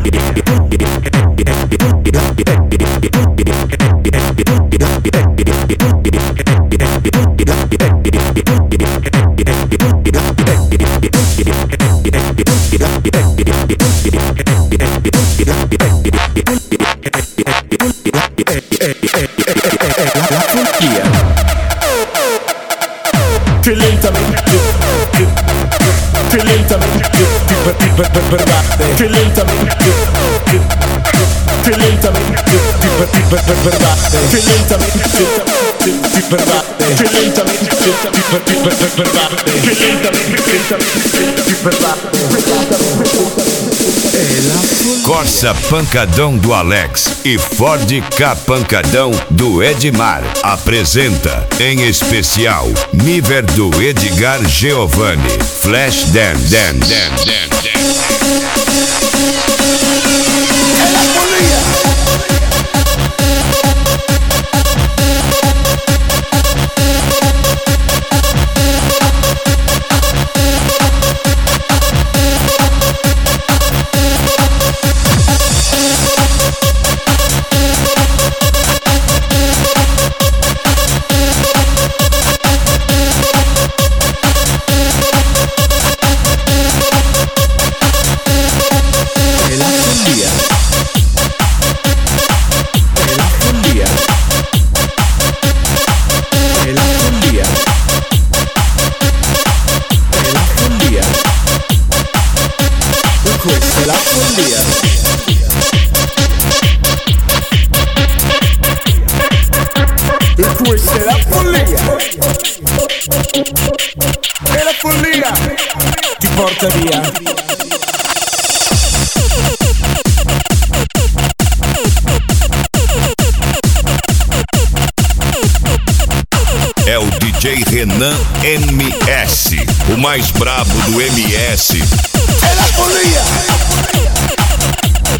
Corsa Pancadão do Alex e Ford Ka Pancadão do Edmar apresenta, em especial, Niver do Edgar Giovanni, Flash Dance. È la follia, ti porta via. É o DJ Renan MS, o mais brabo do MS. È la follia.